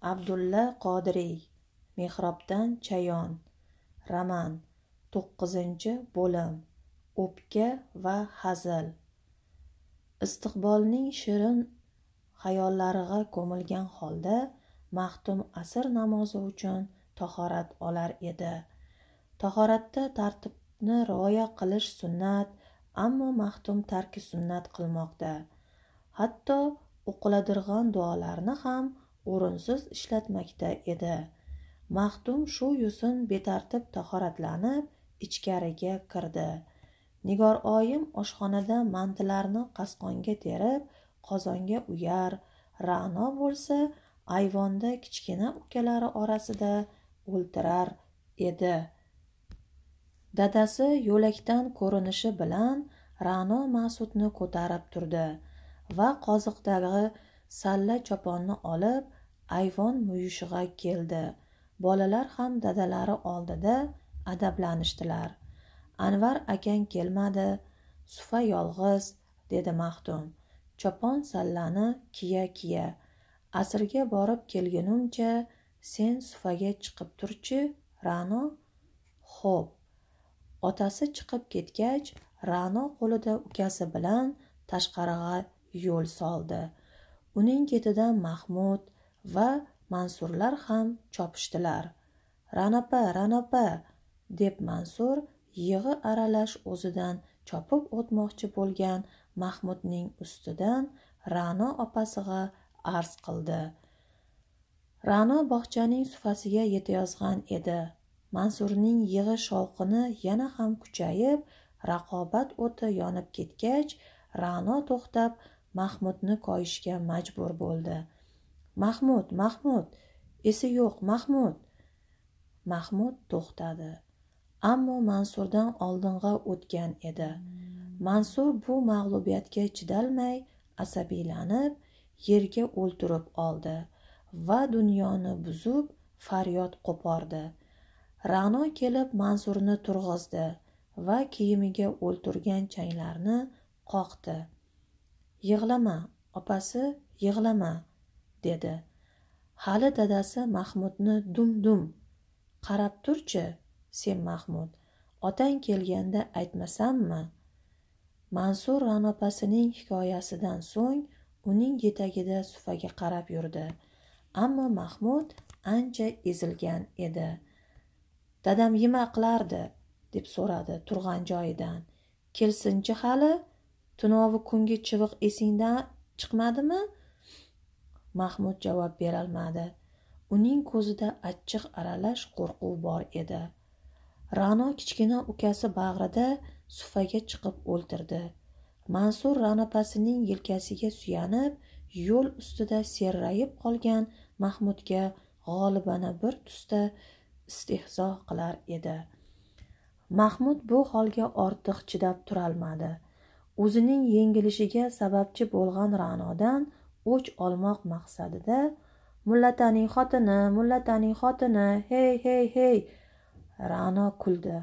Abdulla Qodiriy. Mehrobdan chayon. Roman. 9-bo'lim. O'pka va hazil. Istiqbolning shirin xayollariga ko'milgan holda Maxtum asr namozi uchun tahorat olar edi. Tahoratda tartibni rioya qilish sunnat, ammo Maxtum tarki sunnat qilmoqda. Hatto o'qiladirg'an duolarni ham o'rinsiz ishlatmakda edi. Maxtum shu yusin betartib tahoratlanib ichkariga kirdi. Nigor oyim oshxonada mantilarni qasqonga terib qozonga uyar, Ra'no bo'lsa ayvonda kichkina ukalari orasida o'ltirar edi. Dadasi yo'lakdan ko'rinishi bilan Ra'no Ma'sudni ko'tarib turdi va qoziqdagi salla choponni olib ayvon muyushig'a keldi. Bolalar ham dadalari oldida adablanishdilar. Anvar akang kelmadi, sufa yolg'iz, dedi Maxtum. Chopon sallani kiya. Asrga borib kelgunimcha sen sufaga chiqib turchi, Ra'no. Xo'p. Otasi chiqib ketgach, Ra'no qo'lida ukasi bilan tashqariga yo'l soldi. Uning ketidan Mahmud va Mansurlar ham chopishdilar. Ra'nopa, deb Mansur yig'i aralash o'zidan chopib o'tmoqchi bo'lgan Mahmudning ustidan Ra'no opasiga arz qildi. Ra'no bog'chaning sufasiga yetayozgan edi. Mansurning yig'i shovqini yana ham kuchayib, raqobat o'ti yonib ketgach, Ra'no to'xtab Mahmudni koyishga majbur bo'ldi. Mahmud, esi yo'q, Mahmud. Mahmud to'xtadi. Ammo Mansurdan oldinga o'tgan edi. Mansur bu mag'lubiyatga chidalmay asabiylanib yerga o'ltirib oldi va dunyoni buzib faryod qo'pordi. Ra'no kelib Mansurni turg'izdi va kiyimiga o'ltirgan changlarni qoqdi. Yig'lama, opasi, yig'lama, dedi. Hali dadasi Mahmudni dum qarab turchi, sen Mahmud, otang kelganda aytmasammi? Mansur Ra'nopasining hikoyasidan so'ng uning yetagida sufaga qarab yurdi. Ammo Mahmud ancha ezilgan edi. Dadam yema qilardi, deb so'radi turgan joyidan. Kelsinchi hali? Tunovi kungi chiviq esingdan chiqmadimi? Mahmud javob berolmadi. Uning ko'zida achchiq aralash qo'rquv bor edi. Ra'no kichkina ukasi bag'rida sufaga chiqib o'ltirdi. Mansur Ra'nopasining yelkasiga suyanib, yo'l ustida serrayib qolgan Mahmudga g'olibona bir tusda istehzo qilar edi. Mahmud bu holga ortiq chidab turolmadi. O'zining yengilishiga sababchi bo'lgan Ra'nodan o'ch olmoq maqsadida mullataning xotini, hey. Ra'no kuldi.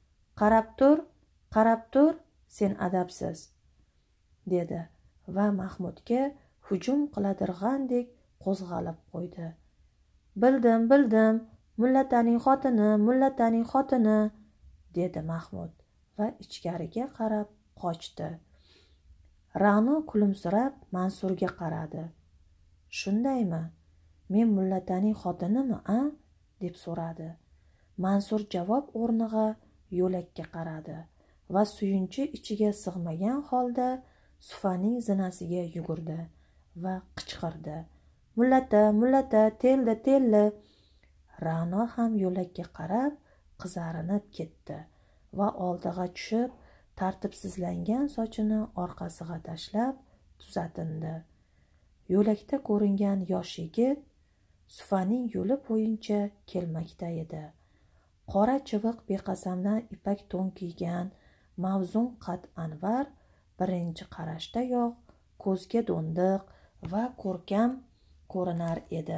Qarab tur, sen adabsiz, dedi va Mahmudga hujum qiladirgandek qo'zg'alib qo'ydi. Bildim, mullataning xotini, dedi Mahmud va ichkariga qarab qochdi. Ra'no kulimsirab Mansurga qaradi. Shundaymi? Men mullataning xotinimi, a? deb so'radi. Mansur javob o'rniga yo'lakka qaradi va suyunchi ichiga sig'magan holda sufaning zinasiga yugurdi va qichqirdi. Mullata, telli. Ra'no ham yo'lakka qarab qizarinib ketdi va oldiga tushib, tartibsizlangan sochini orqasiga tashlab tuzatindi. Yo'lakda ko'ringan yosh yigit sufaning yo'li bo'yicha kelmakda edi. Qora chiviq beqasamdan ipak to'n kiygan mavzun qad Anvar birinchi qarashdayoq ko'zga do'ndiq va ko'rkam ko'rinar edi.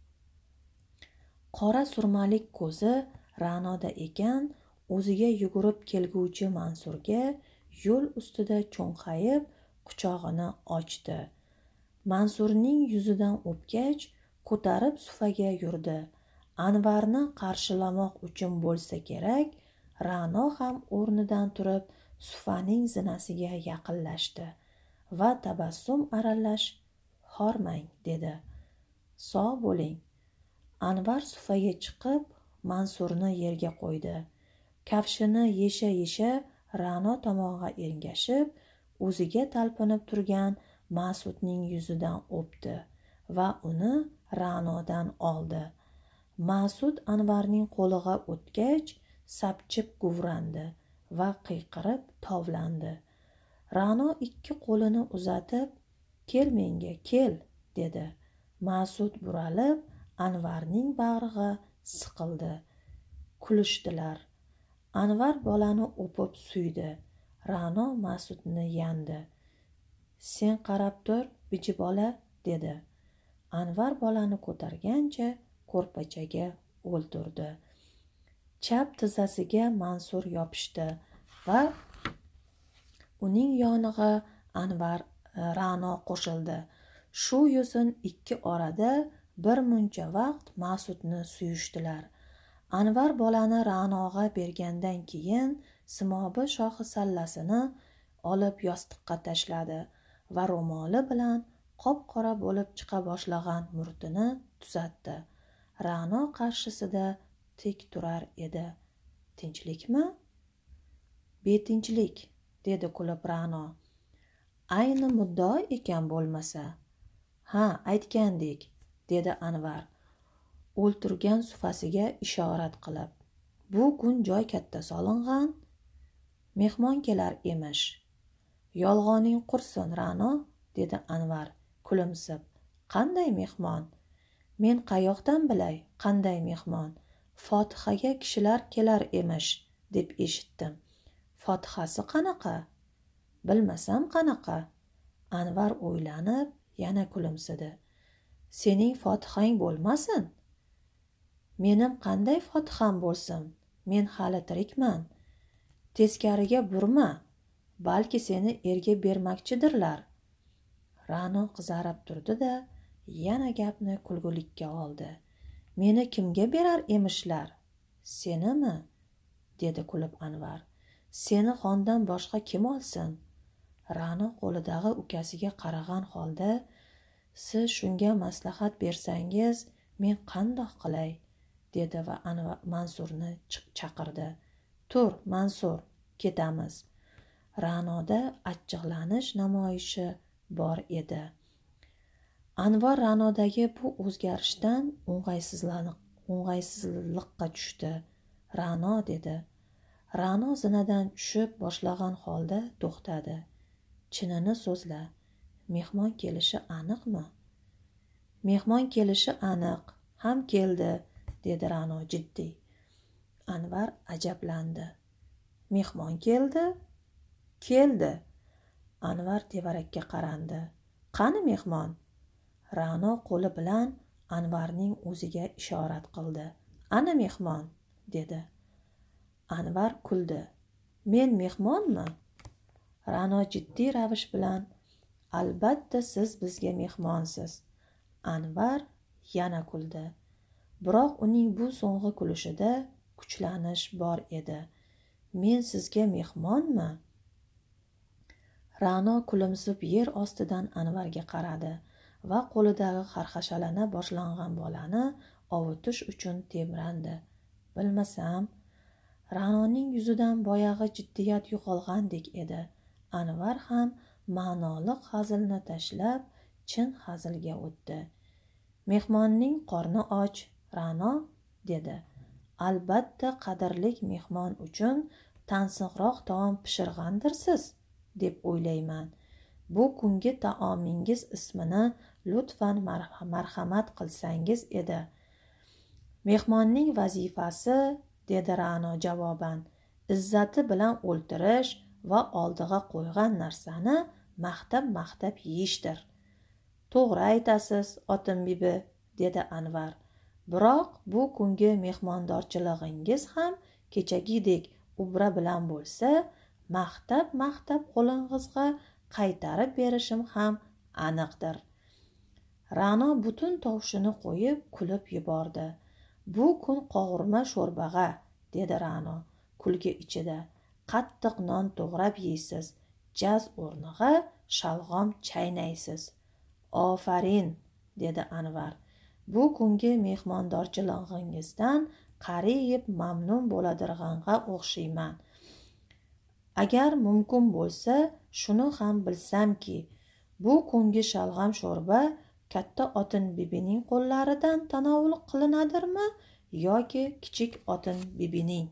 Qora surmalik ko'zi Ra'noda ekan, o'ziga yugurib kelguvchi Mansurga yo'l ustida cho'nqayib quchog'ini ochdi. Mansurning yuzidan o'pgach, ko'tarib sufaga yurdi. Anvarni qarshilamoq uchun bo'lsa kerak, Ra'no ham o'rnidan turib sufaning zinasiga yaqinlashdi va tabassum aralash "Hormang", dedi. "Sog' bo'ling." Anvar sufaga chiqib, Mansurni yerga qo'ydi. Kafshini yesha-yesha Ra'no tomog'iga engashib, o'ziga talpinib turgan Mas'udning yuzidan o'pdi va uni Ra'nodan oldi. Mas'ud Anvarning qo'liga o'tgach, sapchib guvrandi va qiyqirib tovlandi. Ra'no ikki qo'lini uzatib, "Kel menga, kel", dedi. Mas'ud buralib, Anvarning bag'riga siqildi. Kulishdilar. Anvar bolani o'pib suydi. Ra'no Mas'udni yandi. "Sen qarab tur, biji bola", dedi. Anvar bolani ko'targancha ko'rpachaga o'ltirdi. Chap tizzasiga Mansur yopishdi va uning yoniga Ra'no qo'shildi. Shu yo'sin ikki orada bir muncha vaqt Mas'udni suyishdilar. Anvar bolani Ra'noga bergandan keyin simobi shoxi sallasini olib yostiqqa tashladi va ro'moli bilan qop-qora bo'lib chiqa boshlagan murtini tuzatdi. Ra'no qarshisida tik turar edi. "Tinchlikmi?" "Betinchlik", dedi kulib Ra'no. "Ayni muddao ekan bo'lmasa." "Ha, aytgandek", dedi Anvar o'ltirgan sufasiga ishorat qilib. "Bu kun joy katta solingan, mehmon kelar emish." "Yolg'oning qursin, Ra'no", dedi Anvar kulimsib. "Qanday mehmon? Men qayoqdan bilay, qanday mehmon? Fotihaga kishilar kelar emish, deb eshitdim." "Fotihasi qanaqa?" "Bilmasam qanaqa." Anvar o'ylanib yana kulimsidi. "Sening fotihang bo'lmasin?" "Menim qanday fotiham bo'lsin? Men hali tirikman. Teskariga burma, balki seni erga bermakchidirlar." Ra'no qizarib turdi-da, yana gapni kulgulikka oldi. "Meni kimga berar emishlar?" "Senimi?" dedi kulib Anvar. "Seni xondan boshqa kim olsin?" Ra'no qo'lidagi ukasiga qaragan holda, "Siz shunga maslahat bersangiz, men qandoq qilay?" dedi va Mansurni chaqirdi. "Tur, Mansur, ketamiz." Ra'noda achchiqlanish namoyishi bor edi. Anvar Ra'nodagi bu o'zgarishdan o'ng'aysizlikqa tushdi. "Ra'no", dedi. Ra'no zinadan tushib boshlagan holda to'xtadi. "Chinini so'zla, mehmon kelishi aniqmi?" "Mehmon kelishi aniq, ham keldi", dedi Ra'no jiddiy. Anvar ajablandi. "Mehmon keldi?" "Keldi." Anvar tevarakka qarandi. "Qani mehmon?" Ra'no qo'li bilan Anvarning o'ziga ishorat qildi. "Ana mehmon", dedi. Anvar kuldi. "Men mehmonmi?" Ra'no jiddiy ravish bilan, "Albatta siz bizga mehmonsiz." Anvar yana kuldi. Biroq uning bu so'nggi kulishida kuchlanish bor edi. "Men sizga mehmonmi?" Ra'no kulimsib yer ostidan Anvarga qaradi va qo'lidagi xarxashalana boshlangan bolani ovutish uchun tebrandi. "Bilmasam." Ra'noning yuzidan boyag'i jiddiyat yo'qolgandek edi. Anvar ham ma'noli hazilni tashlab chin hazilga o'tdi. "Mehmonning qorni och, Ra'no", dedi. "Albatta qadrlik mehmon uchun tansiqroq taom pishirgandirsiz, deb o'ylayman. Bu kungi taomingiz ismini lutfan marhamat qilsangiz edi." "Mehmonning vazifasi", dedi Ra'no javoban, "izzati bilan o'ltirish va oldiga qo'ygan narsani maqtab yeyishdir." "To'g'ri aytasiz, otim bibi", dedi Anvar. "Biroq bu kungi mehmondorchilig'ingiz ham kechagidek ubra bilan bo'lsa, maqtab qo'lingizga qaytarib berishim ham aniqdir." Ra'no butun tovushini qo'yib kulib yubordi. Bu kun qovurma sho'rbag'a, dedi Ra'no kulgi ichida. Qattiq non to'g'rab yeysiz, jaz o'rniga shalg'om chaynaysiz. Ofarin, dedi Anvar. Bu kungi mehmondorchilig'ingizdan qariyib mamnun bo'ladirg'anga o'xshayman. Agar mumkin bo'lsa, shuni ham bilsamki, bu kungi shalg'am sho'rba katta otin bibining qo'llaridan tanovul qilinadirmi yoki kichik otin bibining?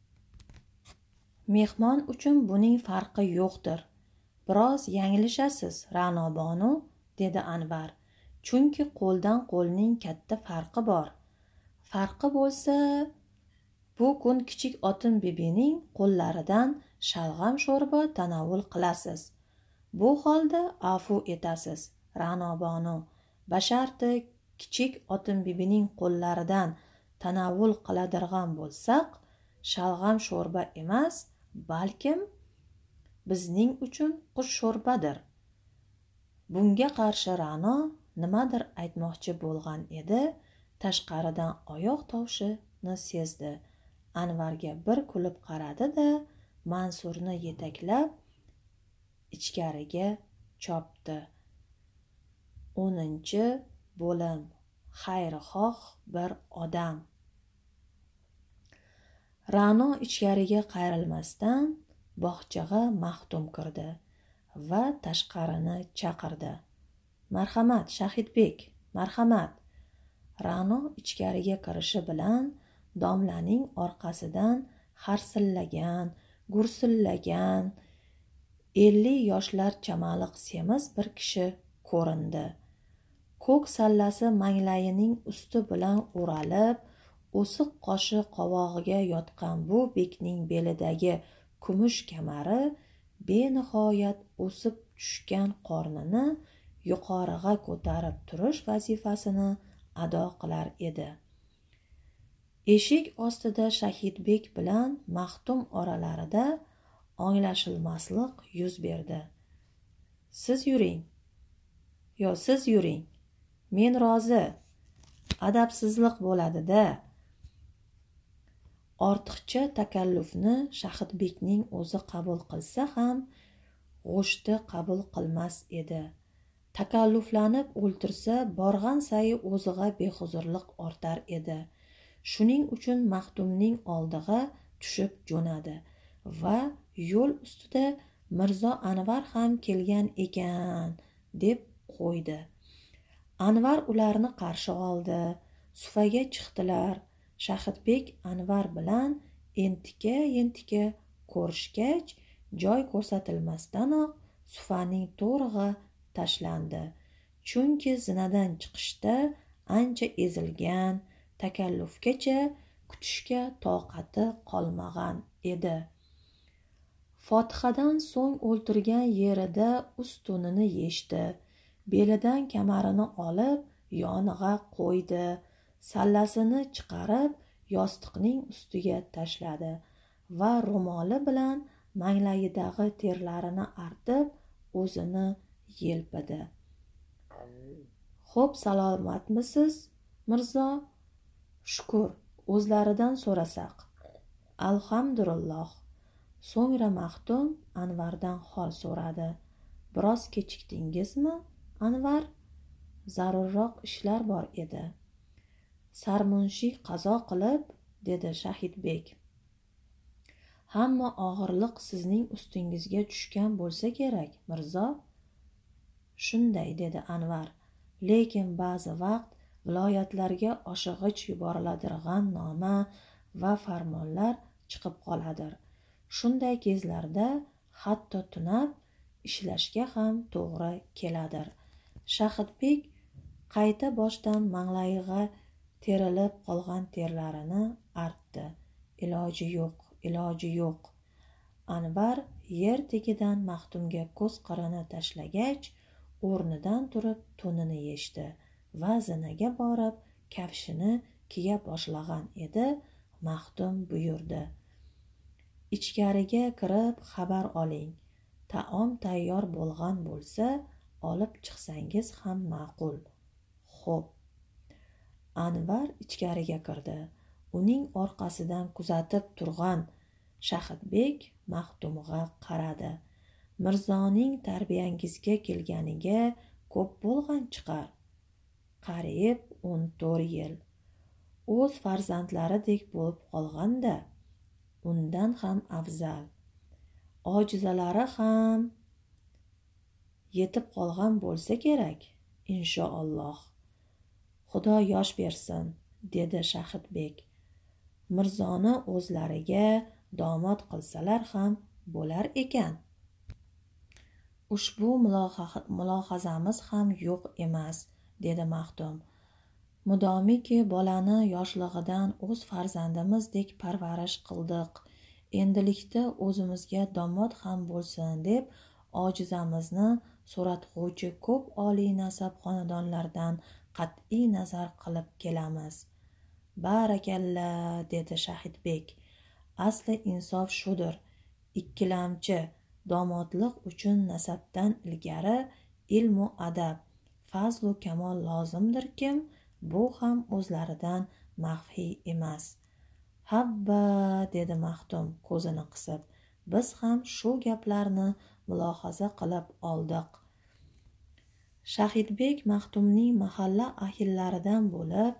Mehmon uchun buning farqi yo'qdir. Biroz yanglishasiz, Ra'no bonu, dedi Anvar. Chunki qo'ldan qo'lning katta farqi bor. Farqi bo'lsa, bu kun kichik otin bibining qo'llaridan shalg'am sho'rba tanovul qilasiz. Bu holda afu etasiz, Ra'no bonu. Basharti kichik otin bibining qo'llaridan tanovul qiladirg'an bo'lsak, shalg'am sho'rba emas, balkim bizning uchun qush sho'rbadir. Bunga qarshi Ra'no nimadir aytmoqchi bo'lgan edi, tashqaridan oyoq tovushini sezdi. Anvarga bir kulib qaradi-da, Mansurni yetaklab ichkariga chopdi. 10-bo'lim. Xayrixoh bir odam. Ra'no ichkariga qayrilmasdan bog'chaga Maxtum kirdi va tashqarini chaqirdi. Marhamat, Shahidbek, marhamat. Ra'no ichkariga kirishi bilan domlaning orqasidan harsillagan, gursillagan 50 yoshlar chamaliq semiz bir kishi ko'rindi. Ko'k sallasi manglayining usti bilan o'ralib, o'siq qoshi qovog'iga yotgan bu bekning belidagi kumush kamari benihoyat o'sib tushgan qornini yuqoriga ko'tarib turish vazifasini ado qilar edi. Eshik ostida Shahidbek bilan Maxtum oralarida anglashilmaslik yuz berdi. Siz yuring. Siz yuring. Men rozi. Adabsizlik bo'ladi-da. Ortiqcha takallufni Shahidbekning o'zi qabul qilsa ham, g'o'shti qabul qilmas edi. Takalluflanib o'ltirsa, borgan sayi o'ziga behuzurlik ortar edi. Shuning uchun Maxtumning oldiga tushib jo'nadi va yo'l ustida Mirzo Anvar ham kelgan ekan deb qo'ydi. Anvar ularni qarshi oldi. Sufaga chiqdilar. Shahidbek Anvar bilan entika ko'rishgach, joy ko'rsatilmasdanoq sufaning to'rig'i tashlandi. Chunki zinadan chiqishda ancha ezilgan, takallufgacha kutishga toqati qolmagan edi. Fotihadan so'ng o'ltirgan yerida ustunini yechdi. Belidan kamarini olib yoniga qo'ydi. Sallasini chiqarib yostiqning ustiga tashladi va ro'moli bilan manglayidagi terlarini artib o'zini yelpidi. Xo'p, salomatmisiz, Mirzo? Shukr, o'zlaridan so'rasak. Alhamdulillah. So'ngra Maxtum Anvardan hol so'radi. Biroz kechikdingizmi, Anvar? Zarurroq ishlar bor edi. Sarmunshi qazo qilib, dedi Shahidbek. Hamma og'irlik sizning ustingizga tushgan bo'lsa kerak, Mirzo. Shunday, dedi Anvar. Lekin ba'zi vaqt viloyatlarga oshig'ich yuboriladigan noma va farmonlar chiqib qoladir. Shunday kezlarda hatto tunab ishlashga ham to'g'ri keladir. Shahidbek qayta boshdan manglayiga terilib qolgan terlarini artdi. Iloji yo'q. Anvar yer tagidan Maxtumga ko'z qirini tashlagach, o'rnidan turib to'nini yechdi va zinaga borib kafshini kiya boshlagan edi. Maxtum buyurdi. Ichkariga kirib xabar oling. Taom tayyor bo'lgan bo'lsa, olib chiqsangiz ham ma'qul. Xo'p. Anvar ichkariga kirdi. Uning orqasidan kuzatib turgan Shahidbek Maxtumga qaradi. Mirzoning tarbiyangizga kelganiga ko'p bo'lgan chiqar. Qariyb 14 yil. O'z farzandlaridek bo'lib qolganda, undan ham afzal. Ojizalari ham yetib qolgan bo'lsa kerak, inshaalloh. Xudo yosh bersin, dedi Shahidbek. Mirzoni o'zlariga domod qilsalar ham bo'lar ekan. Ushbu mulohazamiz ham yo'q emas, dedi Maxtum. Mudomiki bolani yoshlig'idan o'z farzandimizdek parvarish qildik. Endilikda o'zimizga domod ham bo'lsin deb ojizamizni so'ratg'uvchi ko'p oliy nasab xonadonlardan qat'iy nazar qilib kelamiz. Barakalla, dedi Shahidbek. Asli insof shudir. Ikkilamchi domodlik uchun nasabdan ilgari ilmu adab, fazlu kamol lozimdirkim, bu ham o'zlaridan maxfiy emas. Habba, dedi Maxtum ko'zini qisib. Biz ham shu gaplarni mulohaza qilib oldik. Shahidbek Maxtumning mahalla ahillaridan bo'lib,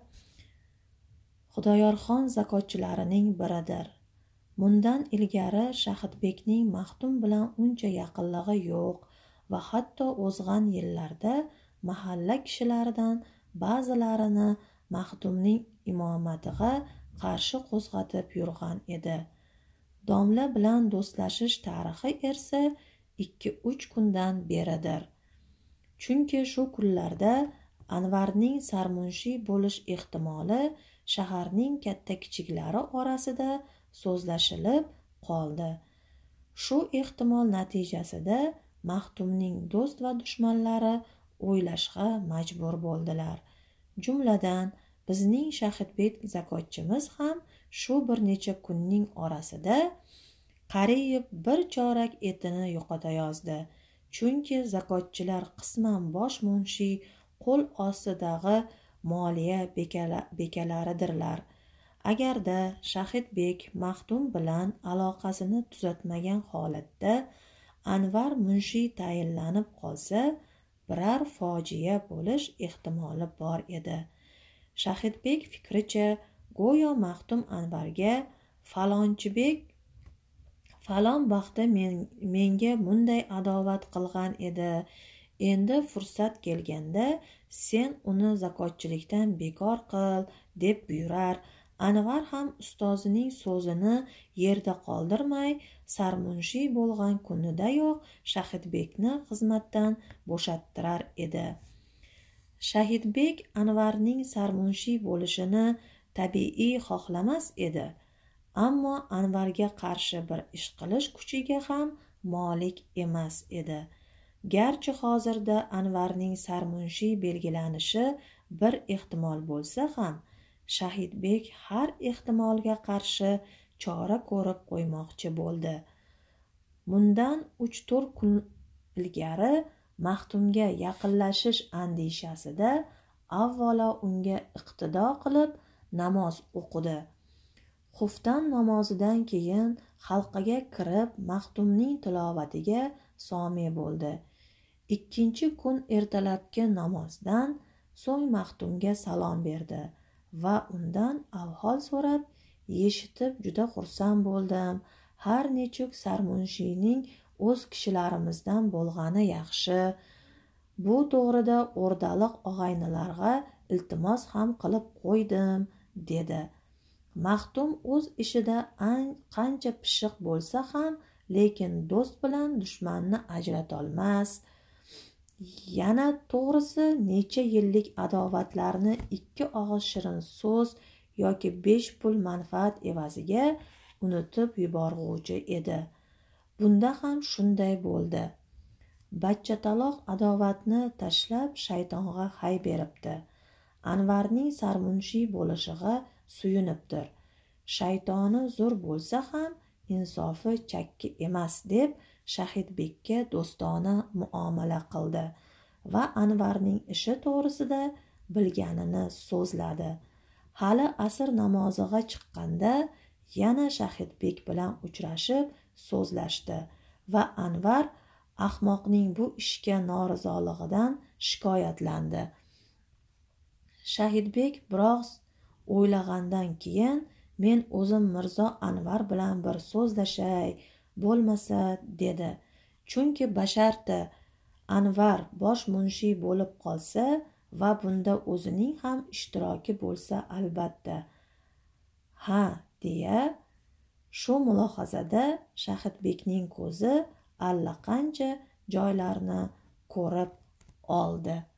Xudoyorxon zakotchilarining biridir. Bundan ilgari Shahidbekning Maxtum bilan uncha yaqinligi yo'q va hatto o'zgan yillarda mahalla kishilaridan ba'zilarini Maxtumning imomatiga qarshi qo'zg'atib yurgan edi. Domla bilan do'stlashish tarixi esa 2-3 kundan beridir. Chunki shu kunlarda Anvarning sarmunshiy bo'lish ehtimoli shaharning katta-kichiklari orasida so'zlashilib qoldi. Shu ehtimol natijasida Maxtumning do'st va dushmanlari o'ylashga majbur bo'ldilar. Jumladan, bizning Shahidbek zakotchimiz ham shu bir necha kunning orasida qariyb bir chorak etini yo'qotayozdi. Chunki zakotchilar qisman bosh munshiy qo'l ostidagi moliya bekalaridirlar. Agarda Shahidbek Maxtum bilan aloqasini tuzatmagan holatda Anvar munshiy tayinlanib qolsa, birar fojia bo'lish ehtimoli bor edi. Shahidbek fikricha, go'yo Maxtum Anvarga falonchibek falon vaqtda menga bunday adovat qilgan edi. Endi fursat kelganda sen uni zakotchilikdan bekor qil deb buyurar. Anvar ham ustozining so'zini yerda qoldirmay, sarmunshiy bo'lgan kunidayoq Shahidbekni xizmatdan bo'shattirar edi. Shahidbek Anvarning sarmunshiy bo'lishini tabiiy xohlamas edi, ammo Anvarga qarshi bir ish qilish kuchiga ham molik emas edi. Garchi hozirda Anvarning sarmunshiy belgilanishi bir ehtimol bo'lsa ham, Shahidbek har ehtimolga qarshi chora ko'rib qo'ymoqchi bo'ldi. Bundan 3-4 kun ilgari Maxtumga yaqinlashish andishasida avvalo unga iqtido qilib namoz o'qidi. Xufton namozidan keyin halqaga kirib Maxtumning tilovatiga somi bo'ldi. 2-chi kun ertalabki namozdan so'ng Maxtumga salom berdi va undan ahvol so'rab, eshitib juda xursand bo'ldim. Har nechuk sarmunshiyning o'z kishilarimizdan bo'lgani yaxshi. Bu to'g'rida o'rdaliq og'aynilarga iltimos ham qilib qo'ydim, dedi. Maxtum o'z ishida qancha pishiq bo'lsa ham, lekin do'st bilan dushmanni ajratolmas. Yana to'g'risi, necha yillik adovatlarni 2 og'iz shirin so'z yoki 5 pul manfaat evaziga unutib yuborg'uvchi edi. Bunda ham shunday bo'ldi. Bachchataloq adovatni tashlab shaytonga hay beribdi. Anvarning sarmunshiy bo'lishiga suyunibdir. Shaytoni zo'r bo'lsa ham insofi chakki emas deb Shahidbekka do'stona muomala qildi va Anvarning ishi to'g'risida bilganini so'zladi. Hali asr namoziga chiqqanda yana Shahidbek bilan uchrashib so'zlashdi va Anvar ahmoqning bu ishga norizoligidan shikoyatlandi. Shahidbek biroz o'ylagandan keyin men o'zim Mirzo Anvar bilan bir so'zlashay bo'lmasa dedi. Chunki basharti Anvar bosh munshiy bo'lib qolsa va bunda o'zining ham ishtiroki bo'lsa albatta. Ha, deya shu mulohazada Shahidbekning ko'zi allaqancha joylarni ko'rib oldi.